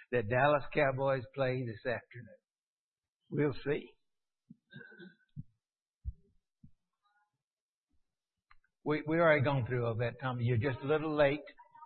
the Dallas Cowboys play this afternoon. We'll see. We already gone through all that, Tommy. You're just a little late.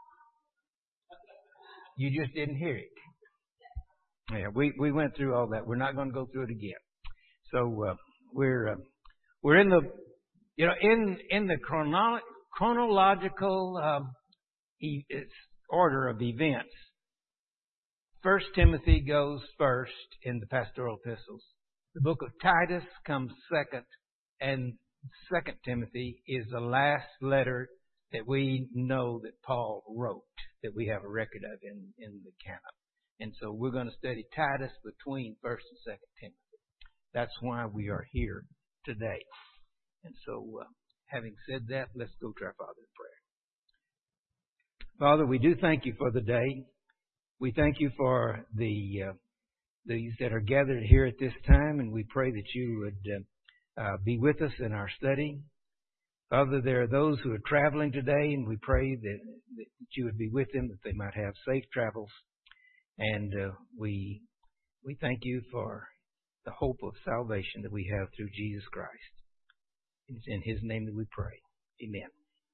You just didn't hear it. Yeah, we went through all that. We're not going to go through it again. So we're in the in the chronological order of events. 1 Timothy goes first in the pastoral epistles. The book of Titus comes second, and 2 Timothy is the last letter that we know that Paul wrote, that we have a record of in the canon. And so we're going to study Titus between 1 and 2 Timothy. That's why we are here today. And so, having said that, let's go to our Father in prayer. Father, we do thank you for the day. We thank you for these that are gathered here at this time, and we pray that you would be with us in our study. Father, there are those who are traveling today, and we pray that you would be with them, that they might have safe travels. And we thank you for the hope of salvation that we have through Jesus Christ. It's in His name that we pray. Amen.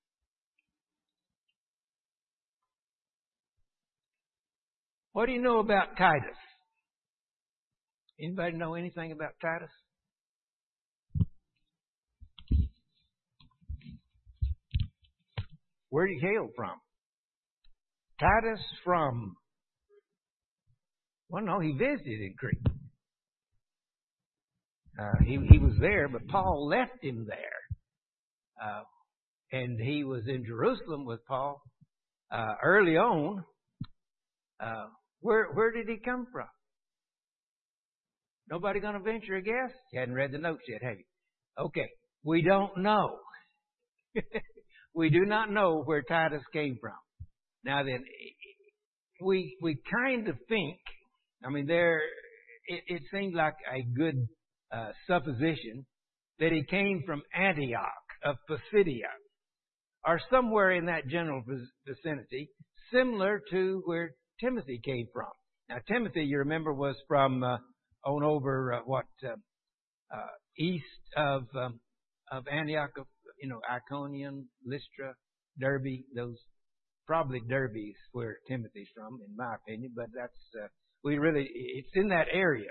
What do you know about Titus? Anybody know anything about Titus? Where did he hail from? Titus from... Well, no, he visited in Crete. He was there, but Paul left him there. And he was in Jerusalem with Paul early on. Where did he come from? Nobody going to venture a guess? You hadn't read the notes yet, have you? Okay. We don't know. We do not know where Titus came from. Now then, we kind of think, I mean, it seemed like a good supposition that he came from Antioch of Pisidia, or somewhere in that general vicinity, similar to where Timothy came from. Now, Timothy, you remember, was from on over east of Antioch, of Iconium, Lystra, Derbe. Those probably Derbe's where Timothy's from, in my opinion. But that's it's in that area.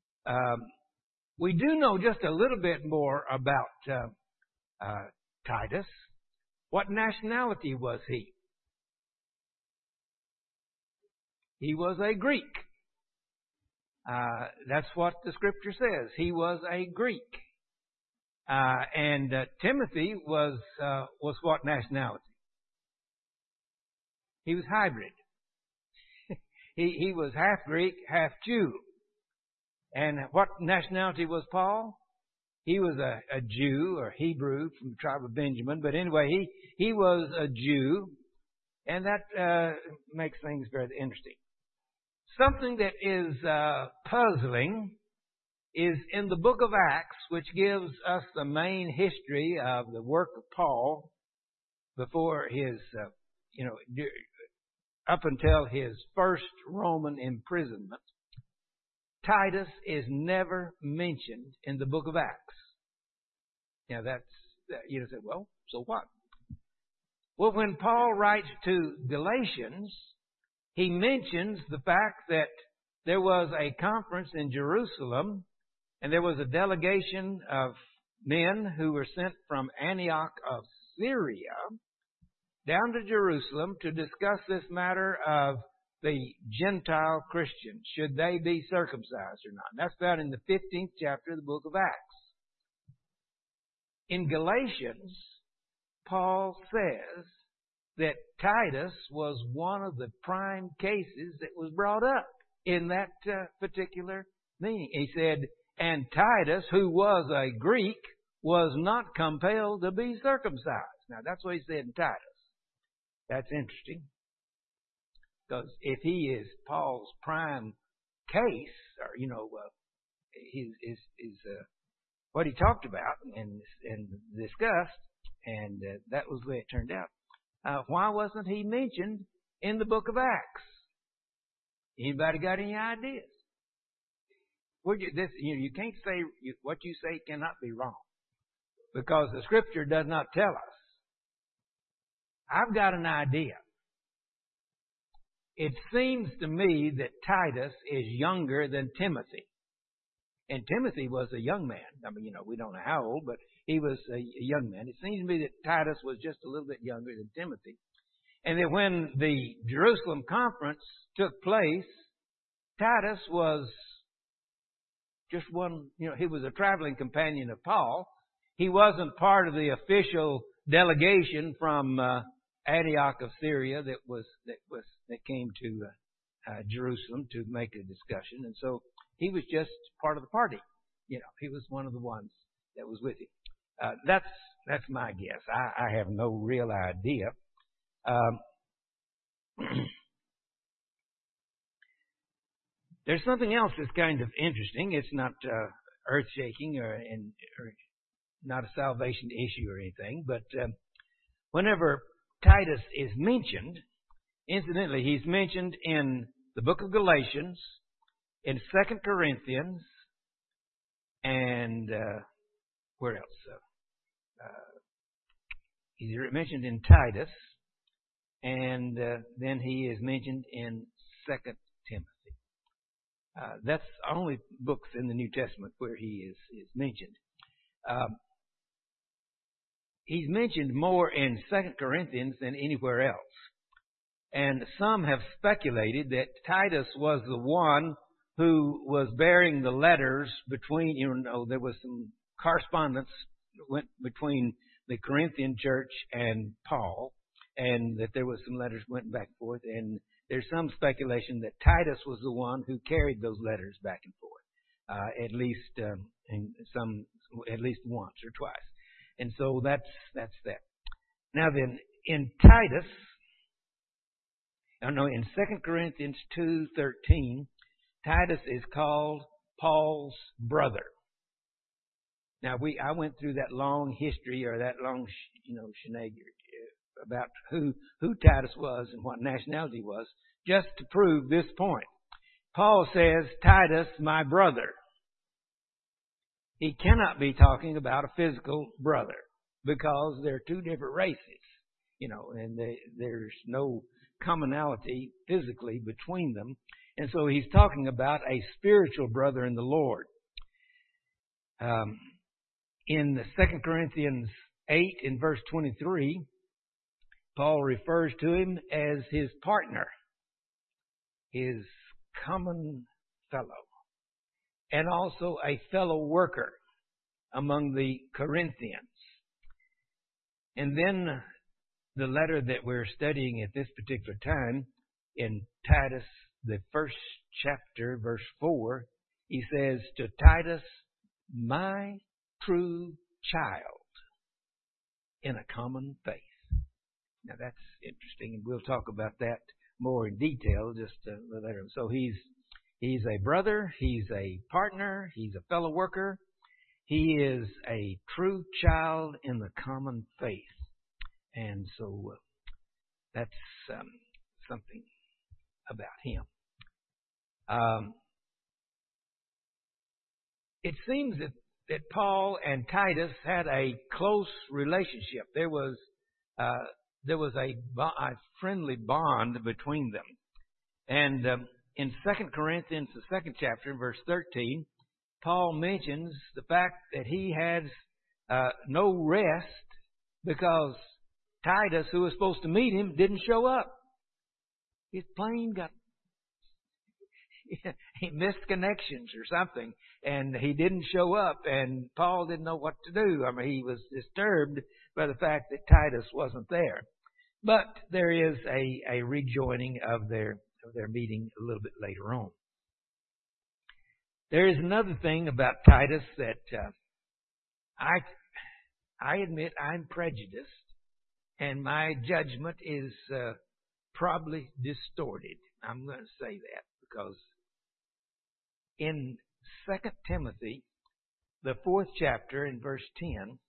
We do know just a little bit more about Titus. What nationality was he? He was a Greek. That's what the Scripture says. He was a Greek. And Timothy was what nationality? He was hybrid. He was half Greek, half Jew. And what nationality was Paul? He was a Jew or Hebrew from the tribe of Benjamin. But anyway, he was a Jew. And that makes things very interesting. Something that is puzzling is in the book of Acts, which gives us the main history of the work of Paul before his, up until his first Roman imprisonment. Titus is never mentioned in the book of Acts. Now you say, well, so what? Well, when Paul writes to Galatians, he mentions the fact that there was a conference in Jerusalem, and there was a delegation of men who were sent from Antioch of Syria down to Jerusalem to discuss this matter of the Gentile Christians. Should they be circumcised or not? And that's found in the 15th chapter of the book of Acts. In Galatians, Paul says that Titus was one of the prime cases that was brought up in that particular meeting. He said, and Titus, who was a Greek, was not compelled to be circumcised. Now, that's what he said in Titus. That's interesting. Because if he is Paul's prime case, or, what he talked about and discussed, and that was the way it turned out. Why wasn't he mentioned in the book of Acts? Anybody got any ideas? You can't say what you say cannot be wrong, because the Scripture does not tell us. I've got an idea. It seems to me that Titus is younger than Timothy. And Timothy was a young man. I mean, we don't know how old, but he was a young man. It seems to me that Titus was just a little bit younger than Timothy. And that when the Jerusalem conference took place, Titus was just one, he was a traveling companion of Paul. He wasn't part of the official delegation from Antioch of Syria that came to Jerusalem to make a discussion. And so he was just part of the party. He was one of the ones that was with him. That's my guess. I have no real idea. There's something else that's kind of interesting. It's not earth-shaking or not a salvation issue or anything, but whenever Titus is mentioned, incidentally, he's mentioned in the book of Galatians, in 2 Corinthians, and where else? He's mentioned in Titus, and then he is mentioned in 2 Timothy. That's only books in the New Testament where he is mentioned. He's mentioned more in 2 Corinthians than anywhere else. And some have speculated that Titus was the one who was bearing the letters between, there was some correspondence went between the Corinthian church and Paul, and that there was some letters went back and forth, and there's some speculation that Titus was the one who carried those letters back and forth, at least once or twice. And so that's that. Now then, in Titus, in 2 Corinthians 2:13, Titus is called Paul's brother. Now I went through that long history, or that long shenanigans about who Titus was and what nationality he was, just to prove this point. Paul says, Titus, my brother. He cannot be talking about a physical brother, because they're two different races, and there's no commonality physically between them. And so he's talking about a spiritual brother in the Lord. In 2 Corinthians 8 in verse 23, Paul refers to him as his partner, his common fellow, and also a fellow worker among the Corinthians. And then the letter that we're studying at this particular time, in Titus, the first chapter, verse 4, he says, to Titus, my true child in a common faith. Now that's interesting, and we'll talk about that more in detail just later. So he's a brother, he's a partner, he's a fellow worker. He is a true child in the common faith. And so that's something about him. It seems that Paul and Titus had a close relationship. There was a friendly bond between them. And in 2 Corinthians, the 2nd chapter, verse 13, Paul mentions the fact that he has no rest because Titus, who was supposed to meet him, didn't show up. His plane he missed connections or something, and he didn't show up, and Paul didn't know what to do. I mean, he was disturbed by the fact that Titus wasn't there. But there is a rejoining of their meeting a little bit later on. There is another thing about Titus that I admit I'm prejudiced, and my judgment is probably distorted. I'm going to say that because in 2 Timothy, the 4th chapter, in verse 10,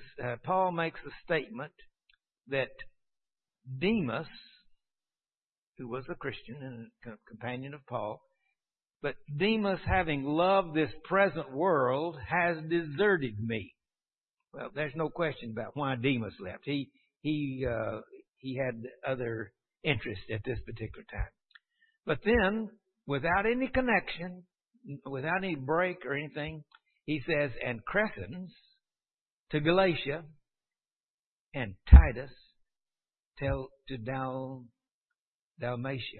Paul makes a statement that Demas who was a Christian and a companion of Paul. But Demas, having loved this present world, has deserted me. Well, there's no question about why Demas left. He had other interests at this particular time. But then, without any connection, without any break or anything, he says, and Crescens to Galatia, and Titus to Dalmatia.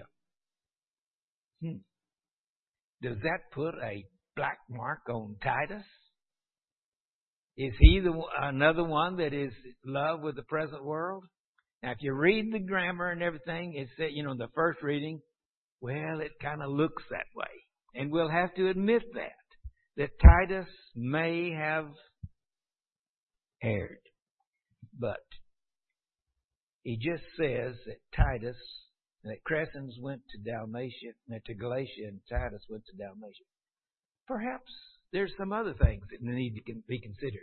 Does that put a black mark on Titus? Is he another one that is in love with the present world? Now, if you read the grammar and everything, it said, in the first reading, well, it kind of looks that way. And we'll have to admit that Titus may have erred. But he just says that Crescens went to Dalmatia, to Galatia, and Titus went to Dalmatia. Perhaps there's some other things that need to be considered.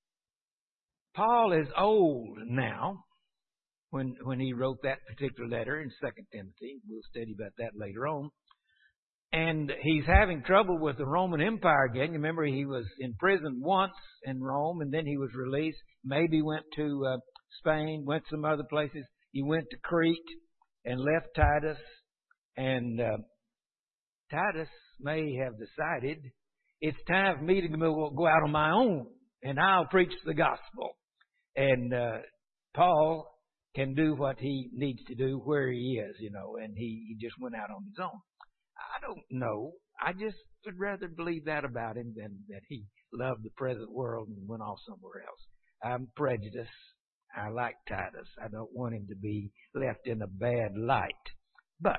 Paul is old now when he wrote that particular letter in 2 Timothy. We'll study about that later on. And he's having trouble with the Roman Empire again. You remember he was in prison once in Rome, and then he was released. Maybe went to Spain, went some other places. He went to Crete and left Titus. And Titus may have decided it's time for me to go out on my own, and I'll preach the gospel. And Paul can do what he needs to do where he is, and he just went out on his own. I don't know. I just would rather believe that about him than that he loved the present world and went off somewhere else. I'm prejudiced. I like Titus. I don't want him to be left in a bad light. But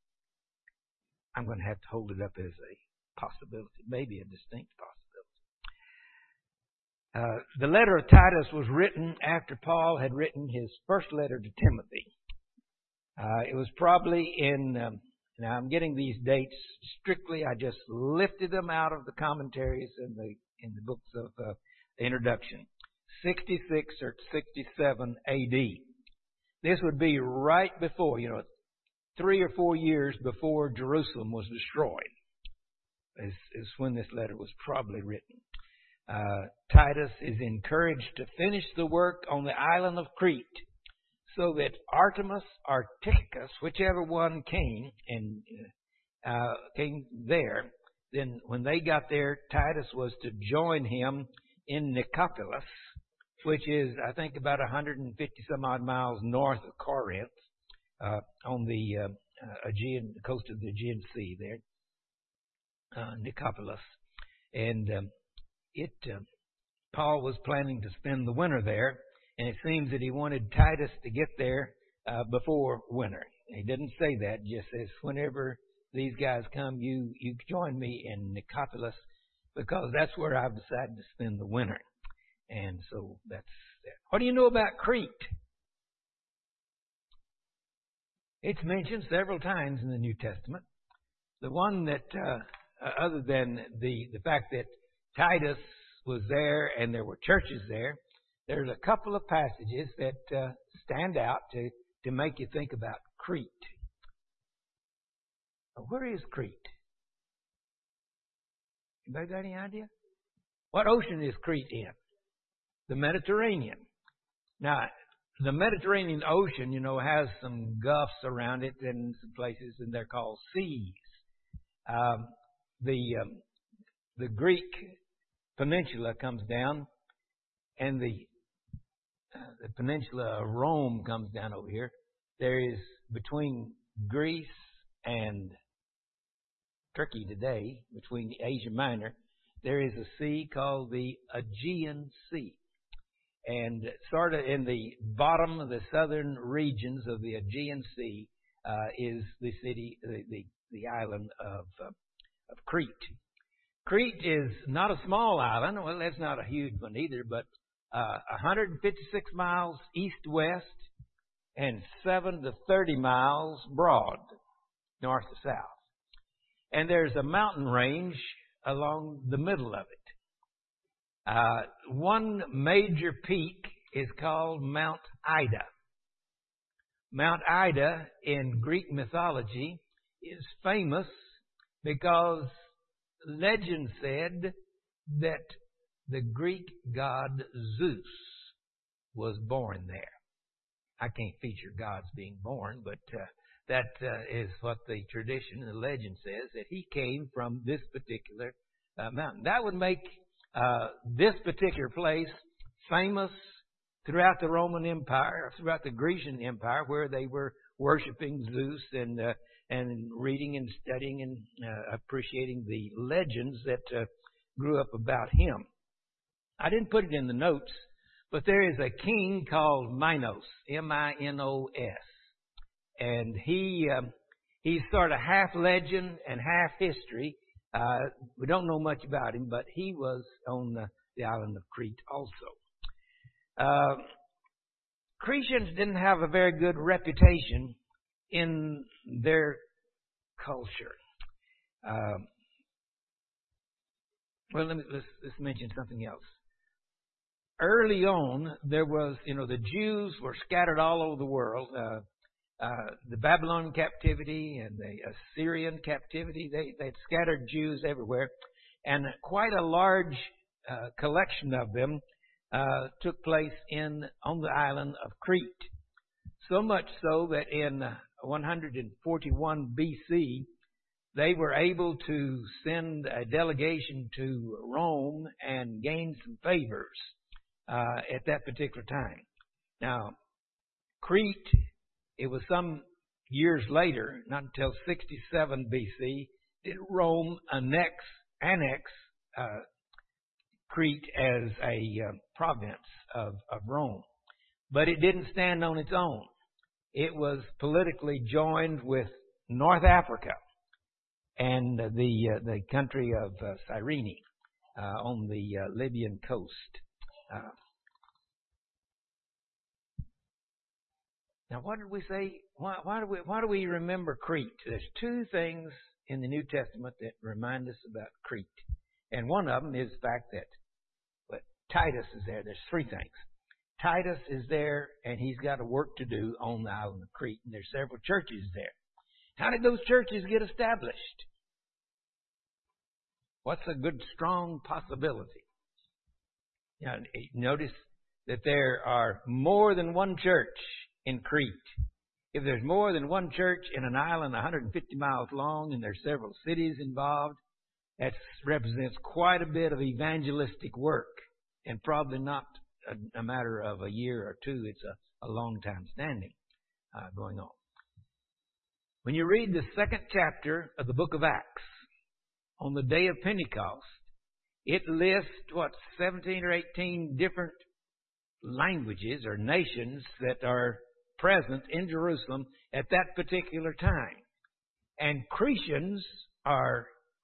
I'm going to have to hold it up as a possibility, maybe a distinct possibility. The letter of Titus was written after Paul had written his first letter to Timothy. It was probably in... now I'm getting these dates strictly. I just lifted them out of the commentaries in the books of the introduction. 66 or 67 A.D. This would be right before, 3 or 4 years before Jerusalem was destroyed. Is when this letter was probably written. Titus is encouraged to finish the work on the island of Crete, so that Artemas or Tychicus, whichever one came there, then when they got there, Titus was to join him in Nicopolis, which is, I think, about 150 some odd miles north of Corinth, on the Aegean, the coast of the Aegean Sea there, Nicopolis. And Paul was planning to spend the winter there. And it seems that he wanted Titus to get there before winter. He didn't say that. He just says, whenever these guys come, you join me in Nicopolis, because that's where I've decided to spend the winter. And so that's that. What do you know about Crete? It's mentioned several times in the New Testament. The one that, other than the fact that Titus was there and there were churches there, there's a couple of passages that stand out to make you think about Crete. Where is Crete? Anybody got any idea? What ocean is Crete in? The Mediterranean. Now, the Mediterranean Ocean, has some gulfs around it and some places, and they're called seas. The Greek peninsula comes down, and the peninsula of Rome comes down over here. There is, between Greece and Turkey today, between Asia Minor, there is a sea called the Aegean Sea. And sort of in the bottom of the southern regions of the Aegean Sea is the city, the island of Crete. Crete is not a small island. Well, that's not a huge one either, but 156 miles east-west and 7 to 30 miles broad, north to south. And there's a mountain range along the middle of it. One major peak is called Mount Ida. Mount Ida in Greek mythology is famous because legend said that the Greek god Zeus was born there. I can't feature gods being born, but that is what the tradition and the legend says, that he came from this particular mountain. That would make this particular place famous throughout the Roman Empire, throughout the Grecian Empire, where they were worshiping Zeus and reading and studying and appreciating the legends that grew up about him. I didn't put it in the notes, but there is a king called Minos, Minos, and he's sort of half legend and half history. We don't know much about him, but he was on the island of Crete also. Cretians didn't have a very good reputation in their culture. Let's mention something else. Early on, there was, the Jews were scattered all over the world. The Babylonian captivity and the Assyrian captivity, they'd scattered Jews everywhere. And quite a large collection of them took place on the island of Crete. So much so that in 141 BC, they were able to send a delegation to Rome and gain some favors at that particular time. Now, Crete, it was some years later, not until 67 BC, did Rome annex Crete as a province of Rome. But it didn't stand on its own. It was politically joined with North Africa and the country of Cyrene on the Libyan coast. Now, what did we say? Why do we remember Crete? There's two things in the New Testament that remind us about Crete. And one of them is the fact that Titus is there. There's three things. Titus is there, and he's got a work to do on the island of Crete. And there's several churches there. How did those churches get established? What's a good, strong possibility? Notice that there are more than one church in Crete. If there's more than one church in an island 150 miles long and there's several cities involved, that represents quite a bit of evangelistic work, and probably not a matter of a year or two. It's a long time standing going on. When you read the second chapter of the book of Acts, on the day of Pentecost, it lists, 17 or 18 different languages or nations that are present in Jerusalem at that particular time. And Cretans are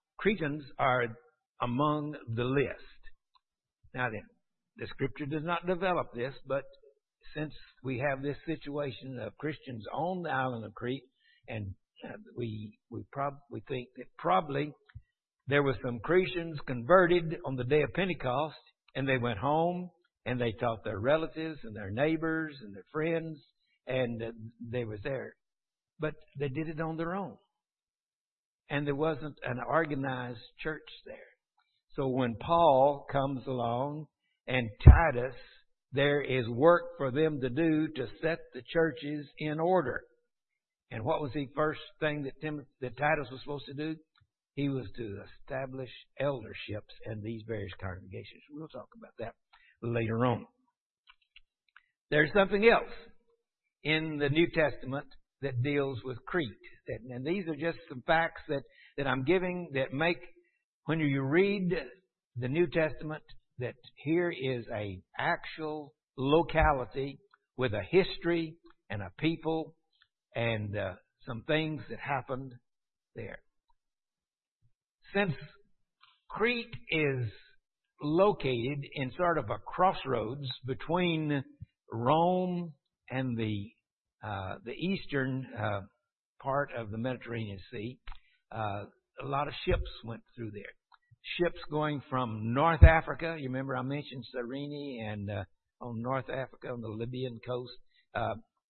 among the list. Now then, the Scripture does not develop this, but since we have this situation of Christians on the island of Crete, and we think that probably there were some Cretans converted on the day of Pentecost, and they went home and they taught their relatives and their neighbors and their friends, and they were there. But they did it on their own. And there wasn't an organized church there. So when Paul comes along and Titus, there is work for them to do to set the churches in order. And what was the first thing that Titus was supposed to do? He was to establish elderships in these various congregations. We'll talk about that later on. There's something else in the New Testament that deals with Crete. And these are just some facts that I'm giving that make, when you read the New Testament, that here is an actual locality with a history and a people and some things that happened there. Since Crete is located in sort of a crossroads between Rome and the eastern part of the Mediterranean Sea, a lot of ships went through there. Ships going from North Africa. You remember I mentioned Cyrene and on North Africa on the Libyan coast.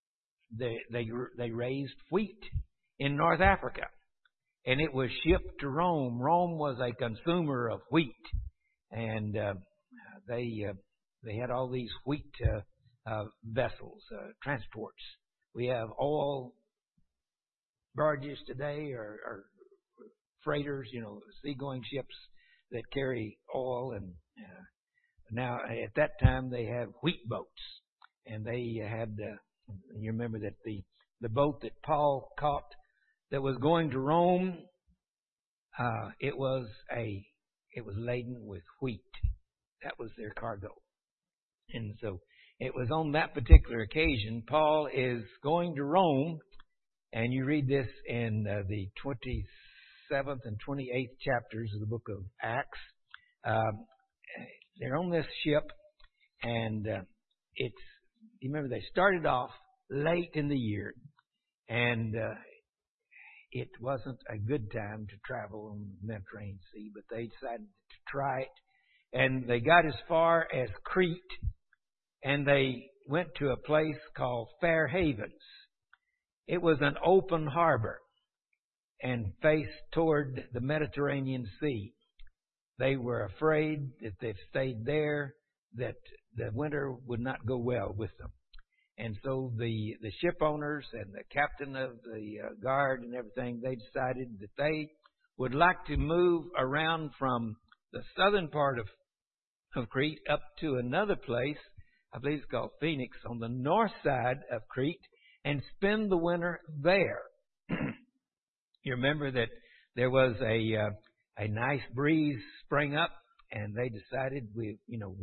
they raised wheat in North Africa, and it was shipped to Rome. Rome was a consumer of wheat, and they had all these wheat vessels, transports. We have oil barges today, or freighters, seagoing ships that carry oil. And now, at that time, they had wheat boats, and they had. You remember that the boat that Paul caught that was going to Rome, it was laden with wheat. That was their cargo. And so it was on that particular occasion, Paul is going to Rome, and you read this in the 27th and 28th chapters of the book of Acts. They're on this ship, and you remember they started off late in the year, and it wasn't a good time to travel on the Mediterranean Sea, but they decided to try it. And they got as far as Crete, and they went to a place called Fair Havens. It was an open harbor and faced toward the Mediterranean Sea. They were afraid that if they stayed there, that the winter would not go well with them. And so the ship owners and the captain of the guard and everything, they decided that they would like to move around from the southern part of Crete up to another place, I believe it's called Phoenix, on the north side of Crete, and spend the winter there. You remember that there was a nice breeze sprang up, and they decided we've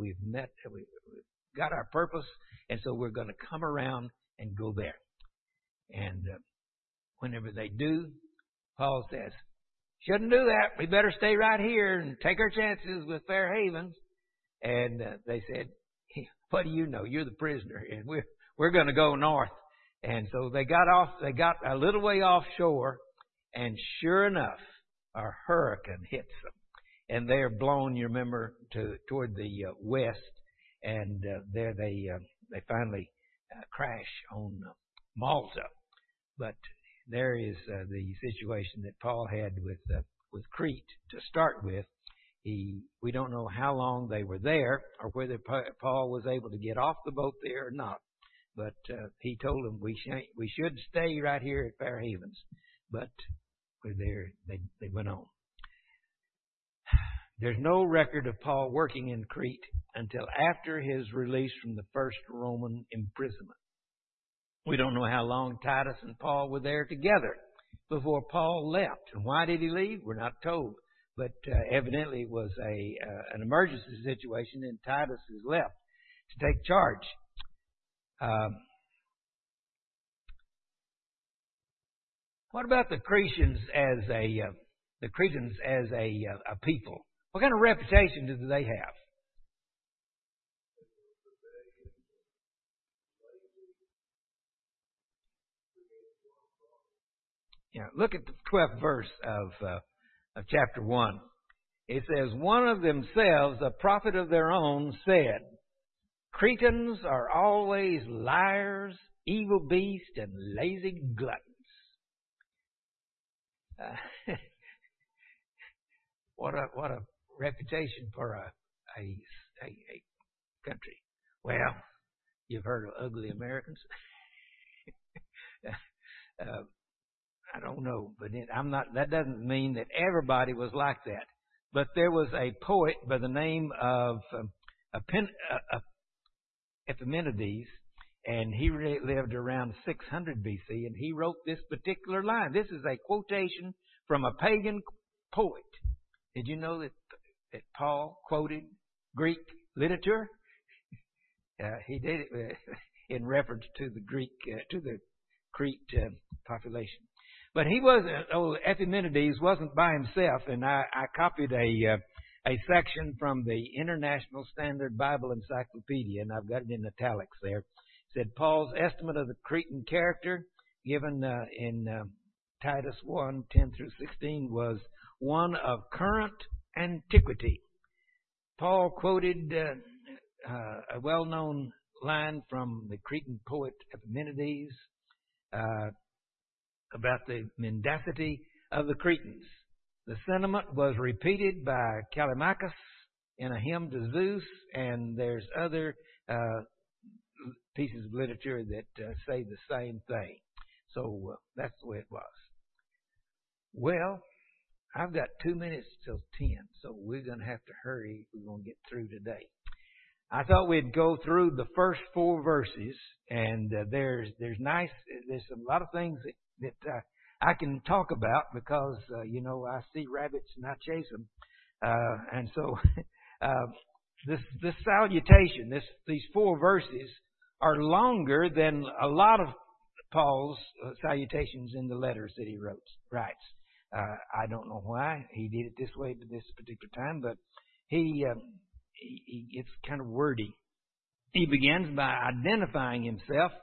got our purpose, and so we're going to come around and go there. And whenever they do, Paul says, shouldn't do that. We better stay right here and take our chances with Fair Havens. And they said, what do you know? You're the prisoner, and we're going to go north. And so they got a little way offshore, and sure enough, a hurricane hits them. And they are blown, you remember, toward the west. And there they finally crash on Malta. But there is the situation that Paul had with Crete to start with. We don't know how long they were there, or whether Paul was able to get off the boat there or not. But he told them we should stay right here at Fair Havens. But they went on. There's no record of Paul working in Crete until after his release from the first Roman imprisonment. We don't know how long Titus and Paul were there together before Paul left. And why did he leave? We're not told. But evidently it was an emergency situation, and Titus is left to take charge. What about the Cretans as a people? What kind of reputation do they have? Look at the 12th verse of chapter 1. It says, one of themselves, a prophet of their own, said, Cretans are always liars, evil beasts, and lazy gluttons. What a reputation for a country. Well, you've heard of ugly Americans. I don't know, but that doesn't mean that everybody was like that. But there was a poet by the name of Epimenides, and he lived around 600 BC, and he wrote this particular line. This is a quotation from a pagan poet. Did you know that Paul quoted Greek literature? He did it in reference to the Crete population. But Epimenides wasn't by himself, and I copied a section from the International Standard Bible Encyclopedia, and I've got it in italics there. It said Paul's estimate of the Cretan character, given in Titus 1:10 through 16, was one of current antiquity. Paul quoted a well-known line from the Cretan poet Epimenides, about the mendacity of the Cretans. The sentiment was repeated by Callimachus in a hymn to Zeus, and there's other pieces of literature that say the same thing. So that's the way it was. Well, I've got 2 minutes till 10, so we're going to have to hurry if we're going to get through today. I thought we'd go through the first 4 verses, and there's a lot of things that I can talk about because I see rabbits and I chase them, and so this salutation, these 4 verses are longer than a lot of Paul's salutations in the letters that he writes. I don't know why he did it this way at this particular time, but he gets kind of wordy. He begins by identifying himself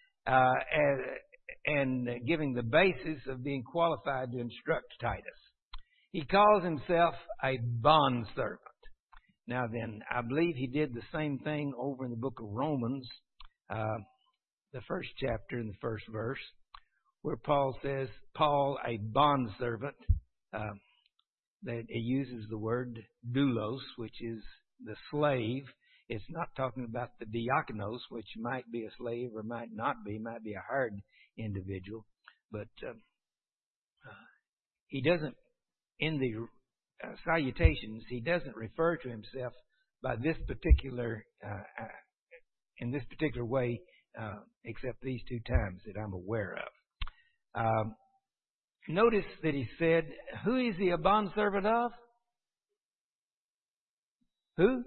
and giving the basis of being qualified to instruct Titus. He calls himself a bondservant. Now then, I believe he did the same thing over in the book of Romans, the first chapter and the first verse, where Paul says, Paul, a bondservant, that he uses the word doulos, which is the slave. It's not talking about the diakonos, which might be a slave or might not be, might be a hired individual. But he doesn't, in the salutations, he doesn't refer to himself by this particular, in this particular way, except these 2 times that I'm aware of. Notice that he said, who is he a bondservant of? Who?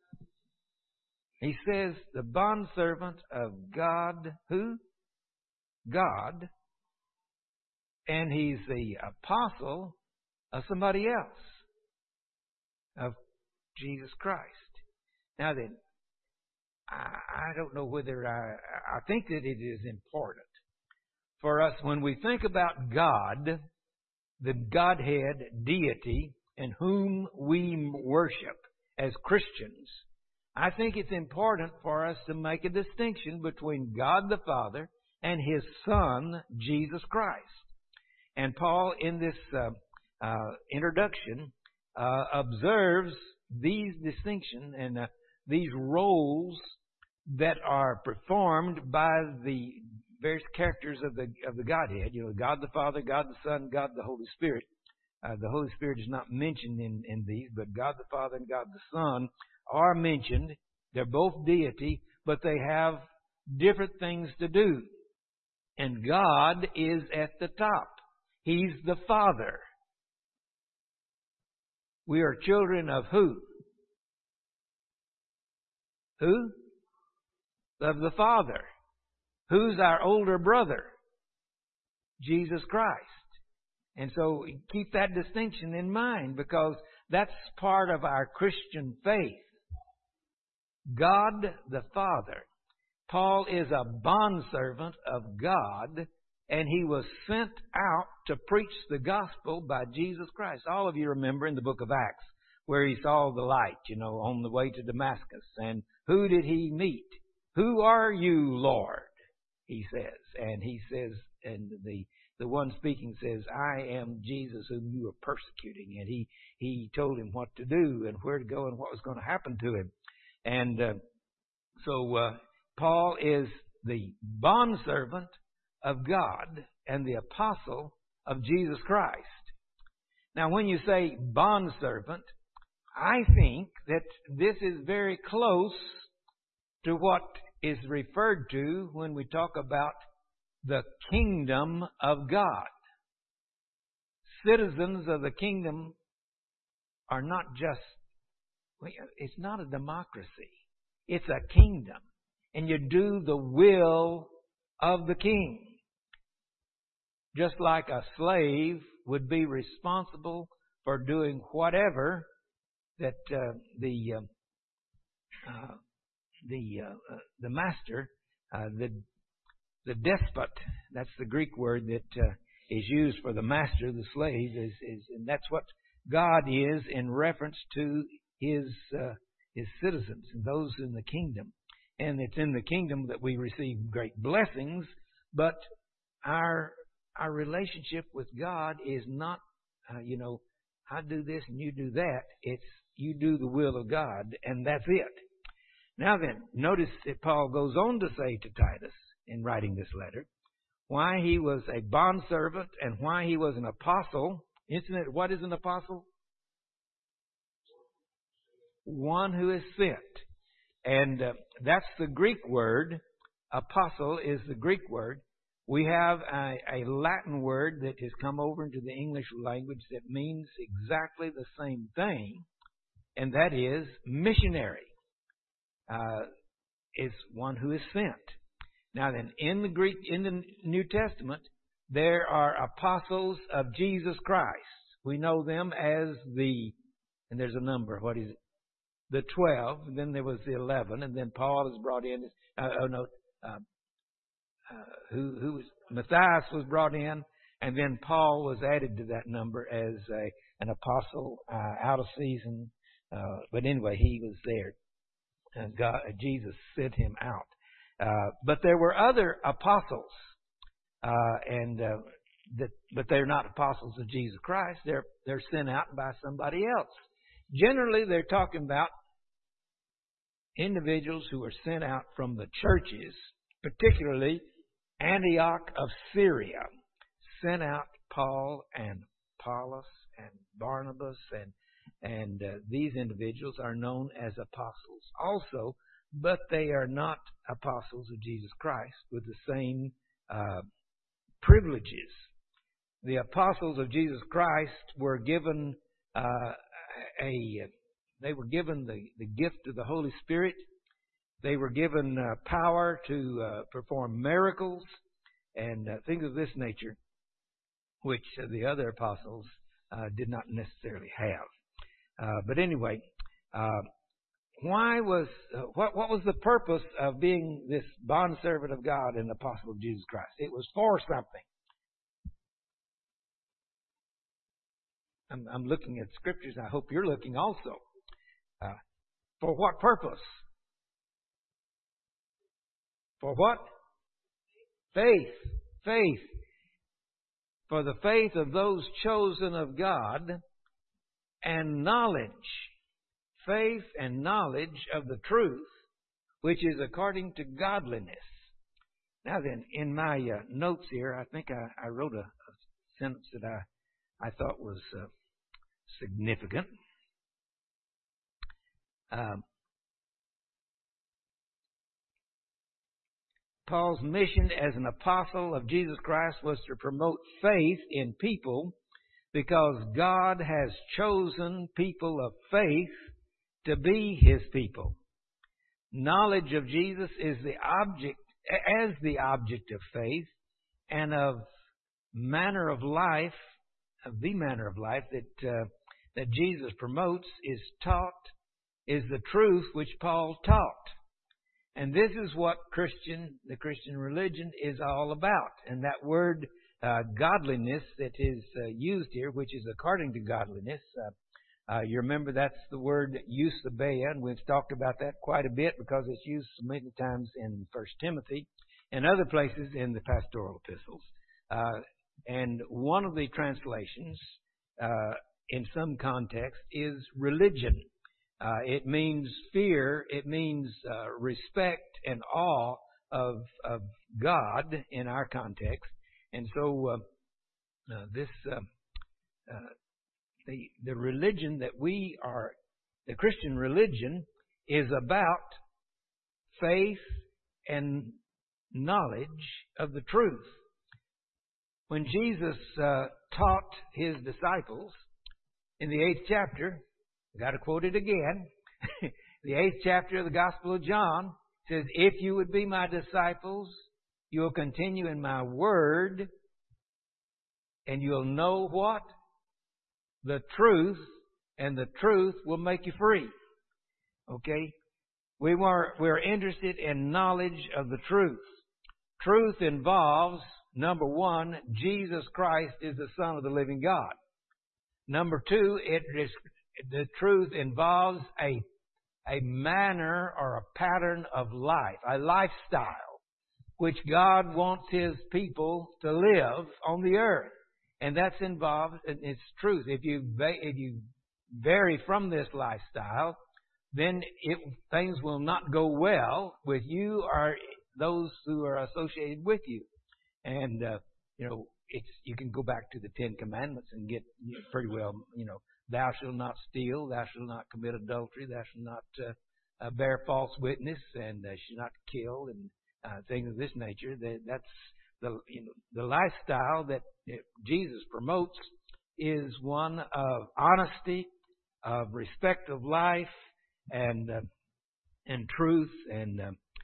He says the bondservant of God. Who? God. And he's the apostle of somebody else, of Jesus Christ. Now then, I don't know whether I think that it is important for us when we think about God, the Godhead deity in whom we worship as Christians. I think it's important for us to make a distinction between God the Father and His Son, Jesus Christ. And Paul, in this introduction, observes these distinctions and these roles that are performed by the various characters of the Godhead. God the Father, God the Son, God the Holy Spirit. The Holy Spirit is not mentioned in these, but God the Father and God the Son are mentioned. They're both deity, but they have different things to do. And God is at the top. He's the Father. We are children of who? Who? Of the Father. Who's our older brother? Jesus Christ. And so keep that distinction in mind because that's part of our Christian faith. God the Father. Paul is a bondservant of God, and he was sent out to preach the gospel by Jesus Christ. All of you remember in the book of Acts where he saw the light, on the way to Damascus. And who did he meet? Who are you, Lord? He says. And he says, and the one speaking says, I am Jesus whom you are persecuting. And he told him what to do and where to go and what was going to happen to him. And so Paul is the bondservant of God and the apostle of Jesus Christ. Now, when you say bondservant, I think that this is very close to what is referred to when we talk about the kingdom of God. Citizens of the kingdom are not just, it's not a democracy. It's a kingdom. And you do the will of the king. Just like a slave would be responsible for doing whatever that the master, the despot, that's the Greek word that is used for the master, the slave, and that's what God is in reference to His citizens and those in the kingdom. And it's in the kingdom that we receive great blessings, but our relationship with God is not, I do this and you do that. It's you do the will of God, and that's it. Now then, notice that Paul goes on to say to Titus in writing this letter, why he was a bondservant and why he was an apostle. Isn't it, what is an apostle? One who is sent. And that's the Greek word. Apostle is the Greek word. We have a Latin word that has come over into the English language that means exactly the same thing, and that is missionary. Is one who is sent. Now then, in the New Testament, there are apostles of Jesus Christ. We know them as and there's a number, what is it? The 12, and then there was the 11, and then Paul is brought in. Who was Matthias was brought in, and then Paul was added to that number as an apostle out of season. But anyway, he was there. Jesus sent him out. But there were other apostles, but they're not apostles of Jesus Christ. They're sent out by somebody else. Generally, they're talking about individuals who are sent out from the churches, particularly Antioch of Syria, sent out Paul and Apollos and Barnabas, and these individuals are known as apostles also, but they are not apostles of Jesus Christ with the same privileges. The apostles of Jesus Christ were given they were given the gift of the Holy Spirit. They were given power to perform miracles and things of this nature, which the other apostles did not necessarily have. But anyway, what was the purpose of being this bondservant of God and apostle of Jesus Christ? It was for something. I'm looking at scriptures. I hope you're looking also. For what purpose? For what? Faith. Faith. For the faith of those chosen of God, and knowledge. Faith and knowledge of the truth, which is according to godliness. Now then, in my notes here, I think I wrote a sentence that I thought was significant. Paul's mission as an apostle of Jesus Christ was to promote faith in people because God has chosen people of faith to be His people. Knowledge of Jesus is the object of faith and of the manner of life that Jesus promotes is the truth which Paul taught. And this is what the Christian religion is all about. And that word godliness that is used here, which is according to godliness, you remember that's the word eusebeia, and we've talked about that quite a bit because it's used so many times in 1 Timothy and other places in the pastoral epistles. And one of the translations in some context is religion. It means fear. It means respect and awe of God in our context. And so the religion that we are, the Christian religion, is about faith and knowledge of the truth. When Jesus taught His disciples in the 8th chapter, I've got to quote it again, the 8th chapter of the Gospel of John says, "If you would be my disciples, you'll continue in my word, and you'll know what? The truth, and the truth will make you free." Okay? We're interested in knowledge of the truth. Truth involves, number one, Jesus Christ is the Son of the living God. Number two, the truth involves a manner or a pattern of life, a lifestyle. which God wants His people to live on the earth. And that's involved, and it's truth. If you vary from this lifestyle, then things will not go well with you or those who are associated with you. And, you can go back to the Ten Commandments and get pretty well, thou shalt not steal, thou shalt not commit adultery, thou shalt not bear false witness, and shalt not kill, and things of this nature. That's the lifestyle that Jesus promotes is one of honesty, of respect of life, and truth, and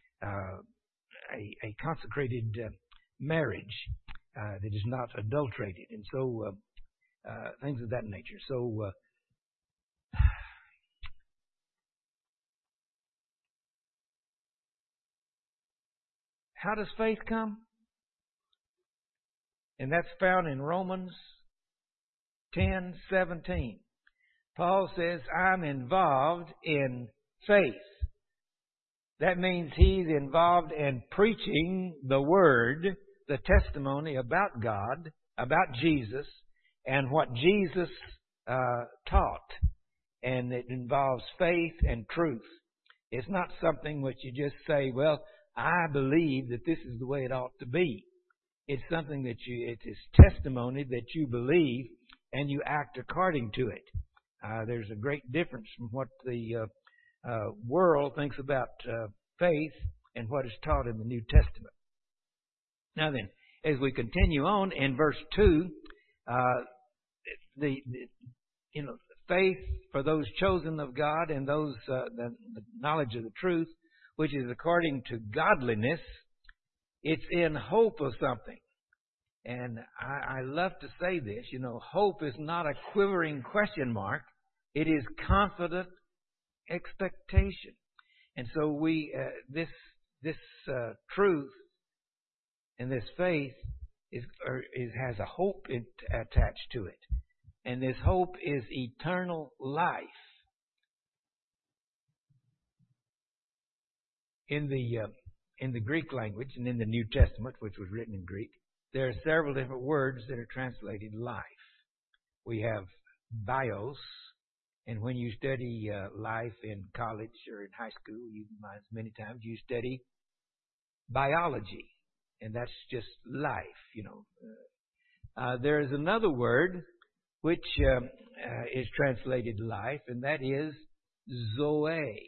a consecrated marriage that is not adulterated, and so things of that nature. So how does faith come? And that's found in Romans 10:17. Paul says, I'm involved in faith. That means he's involved in preaching the Word, the testimony about God, about Jesus, and what Jesus taught. And it involves faith and truth. It's not something which you just say, well, I believe that this is the way it ought to be. It's something that it is testimony that you believe and you act according to it. There's a great difference from what the world thinks about faith and what is taught in the New Testament. Now then, as we continue on in verse 2, faith for those chosen of God and those the knowledge of the truth, which is according to godliness, it's in hope of something. And I love to say this, hope is not a quivering question mark. It is confident expectation. And so this truth and this faith has a hope attached to it. And this hope is eternal life. In the Greek language and in the New Testament, which was written in Greek, there are several different words that are translated life. We have bios, and when you study life in college or in high school, many times you study biology, and that's just life, There is another word which is translated life, and that is Zoe.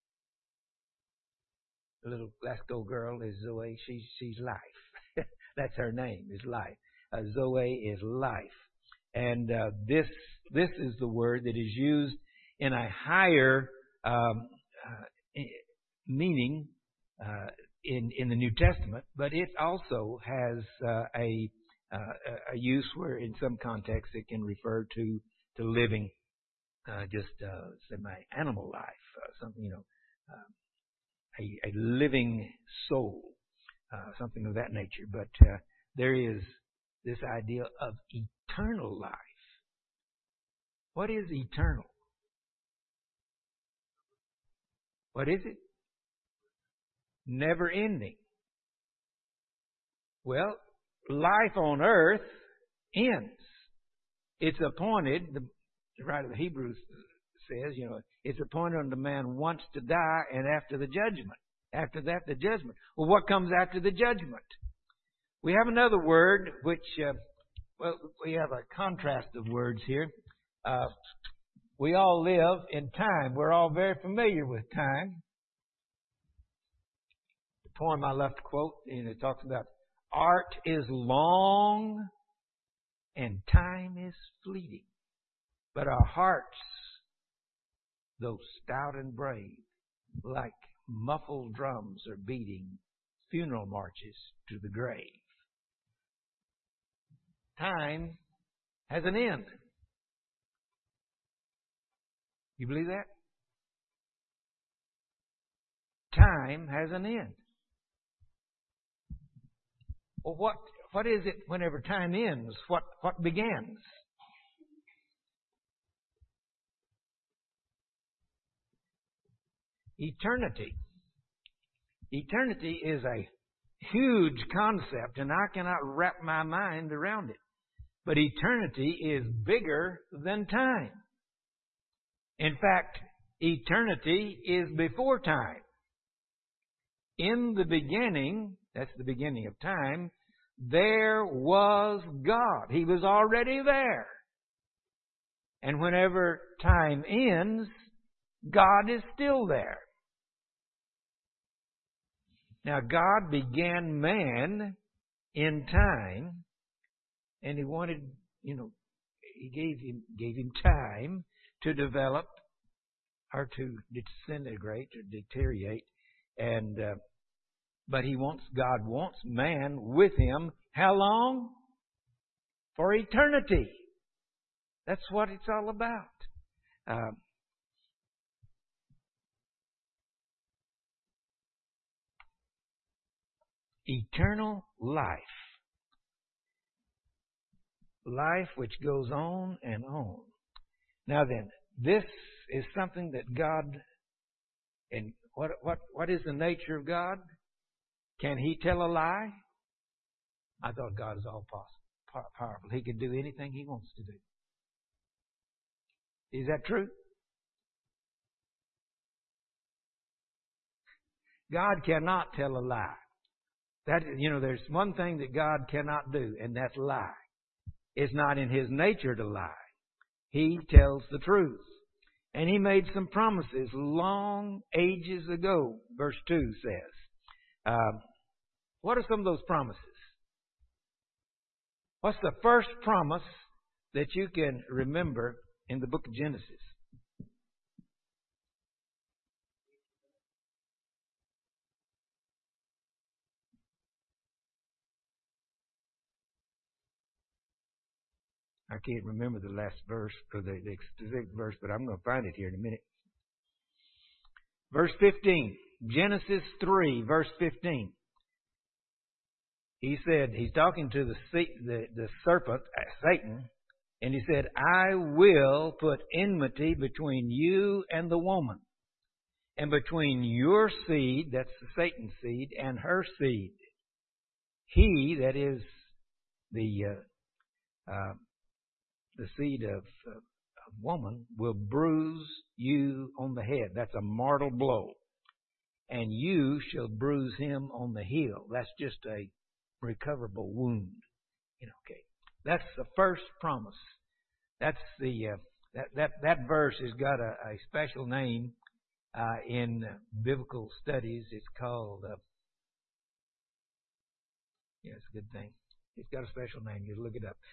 The little Glasgow girl is Zoe. She's life. That's her name, is life. Zoe is life. And this is the word that is used in a higher meaning in the New Testament, but it also has a use where in some contexts it can refer to living semi-animal life, something, a living soul, something of that nature. But there is this idea of eternal life. What is eternal? What is it? Never ending. Well, life on earth ends. It's appointed, the writer of the Hebrews says, it's appointed unto man once to die, and after the judgment. After that, the judgment. Well, what comes after the judgment? We have another word which, we have a contrast of words here. We all live in time. We're all very familiar with time. The poem I love to quote, it talks about art is long and time is fleeting, but our hearts, though stout and brave, like muffled drums are beating funeral marches to the grave. Time has an end. You believe that? Time has an end. Well, what is it whenever time ends? What begins? Eternity. Eternity is a huge concept, and I cannot wrap my mind around it. But eternity is bigger than time. In fact, eternity is before time. In the beginning, that's the beginning of time, there was God. He was already there. And whenever time ends, God is still there. Now, God began man in time, and He wanted, He gave him time to develop or to disintegrate or deteriorate, and but God wants man with Him. How long? For eternity. That's what it's all about. Eternal life. Life which goes on and on. Now then, this is something that God, and what is the nature of God? Can He tell a lie? I thought God is all powerful. He can do anything He wants to do. Is that true? God cannot tell a lie. There's one thing that God cannot do, and that's lie. It's not in His nature to lie. He tells the truth. And He made some promises long ages ago, verse 2 says. What are some of those promises? What's the first promise that you can remember in the book of Genesis? I can't remember the last verse or the specific verse, but I'm going to find it here in a minute. Verse 15. Genesis 3, verse 15. He said, he's talking to the serpent, Satan, and he said, I will put enmity between you and the woman, and between your seed, that's the Satan's seed, and her seed. He, that is the seed of woman, will bruise you on the head. That's a mortal blow. And you shall bruise him on the heel. That's just a recoverable wound. Okay. That's the first promise. That's the that verse has got a special name in biblical studies. It's called it's a good thing. It's got a special name. You look it up.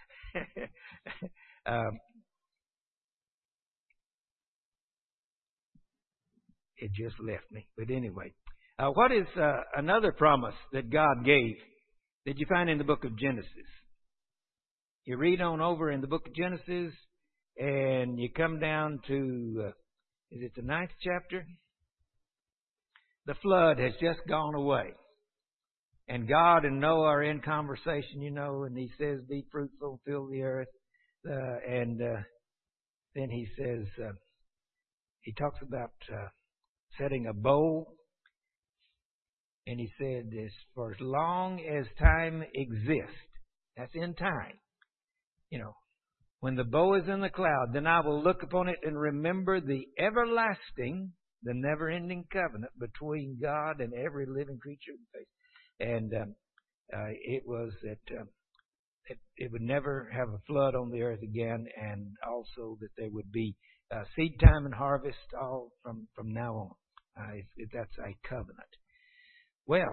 It just left me. But anyway, what is another promise that God gave that you find in the book of Genesis? You read on over in the book of Genesis, and you come down to, is it the 9th chapter? The flood has just gone away. And God and Noah are in conversation, and He says, be fruitful, fill the earth. And then He says, He talks about setting a bowl. And He said, for as long as time exists, that's in time, when the bow is in the cloud, then I will look upon it and remember the everlasting, the never-ending covenant between God and every living creature in the face. And it was that it would never have a flood on the earth again, and also that there would be seed time and harvest all from now on. That's a covenant. Well,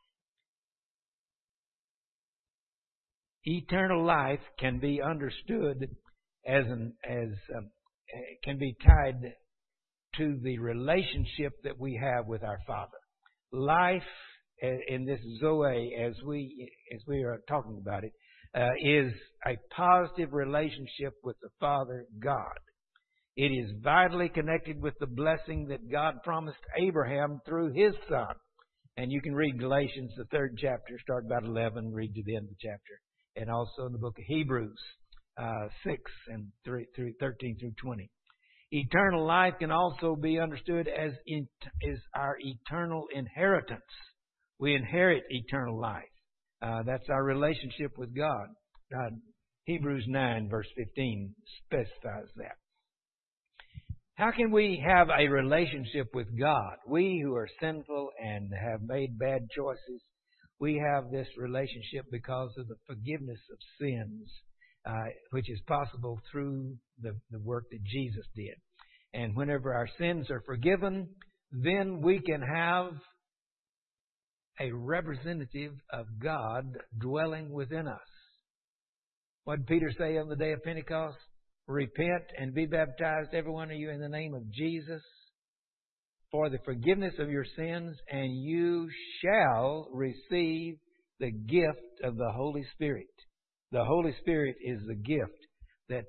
eternal life can be understood can be tied to the relationship that we have with our Father. Life in this Zoe, as we are talking about it, is a positive relationship with the Father God. It is vitally connected with the blessing that God promised Abraham through His Son. And you can read Galatians, the 3rd chapter, start about 11, read to the end of the chapter. And also in the book of Hebrews, 6 and 13 through 20. Eternal life can also be understood as our eternal inheritance We inherit eternal life. That's our relationship with God. Hebrews 9 verse 15 specifies that. How can we have a relationship with God? We who are sinful and have made bad choices, we have this relationship because of the forgiveness of sins, which is possible through the work that Jesus did. And whenever our sins are forgiven, then we can have a representative of God dwelling within us. What did Peter say on the day of Pentecost? Repent and be baptized, every one of you, in the name of Jesus for the forgiveness of your sins, and you shall receive the gift of the Holy Spirit. The Holy Spirit is the gift that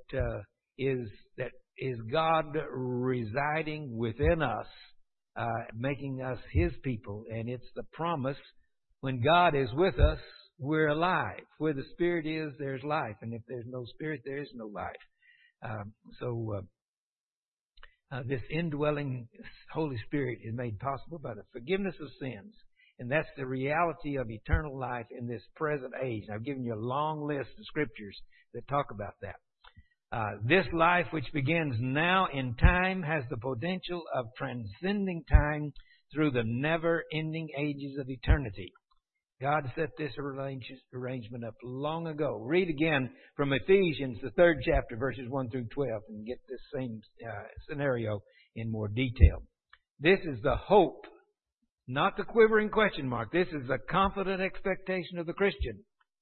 is God residing within us, making us His people. And it's the promise, when God is with us, we're alive. Where the Spirit is, there's life. And if there's no Spirit, there is no life. This indwelling Holy Spirit is made possible by the forgiveness of sins. And that's the reality of eternal life in this present age. And I've given you a long list of scriptures that talk about that. This life, which begins now in time, has the potential of transcending time through the never-ending ages of eternity. God set this arrangement up long ago. Read again from Ephesians, the 3rd chapter, verses 1 through 12, and get this same scenario in more detail. This is the hope, not the quivering question mark. This is the confident expectation of the Christian.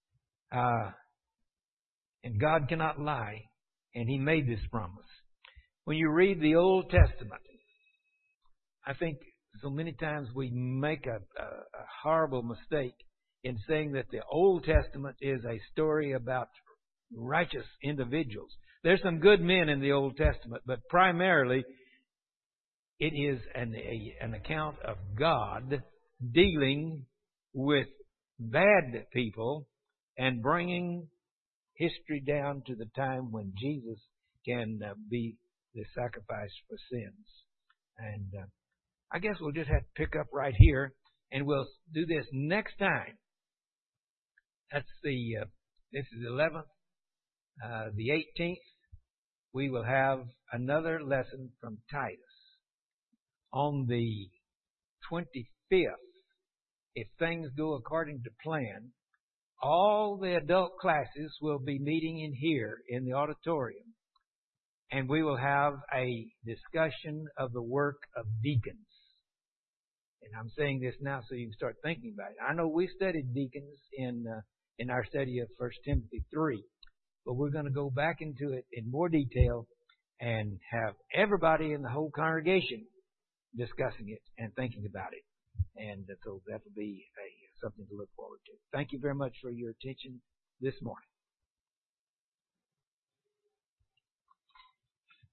And God cannot lie, and He made this promise. When you read the Old Testament, I think so many times we make a horrible mistake in saying that the Old Testament is a story about righteous individuals. There's some good men in the Old Testament, but primarily it is an account of God dealing with bad people and bringing history down to the time when Jesus can be the sacrifice for sins. And I guess we'll just have to pick up right here, and we'll do this next time. That's this is the 11th. The 18th, we will have another lesson from Titus. On the 25th, if things go according to plan, all the adult classes will be meeting in here in the auditorium. And we will have a discussion of the work of deacons. And I'm saying this now so you can start thinking about it. I know we studied deacons in our study of 1 Timothy 3, but we're going to go back into it in more detail and have everybody in the whole congregation discussing it and thinking about it. And so that will be something to look forward to. Thank you very much for your attention this morning.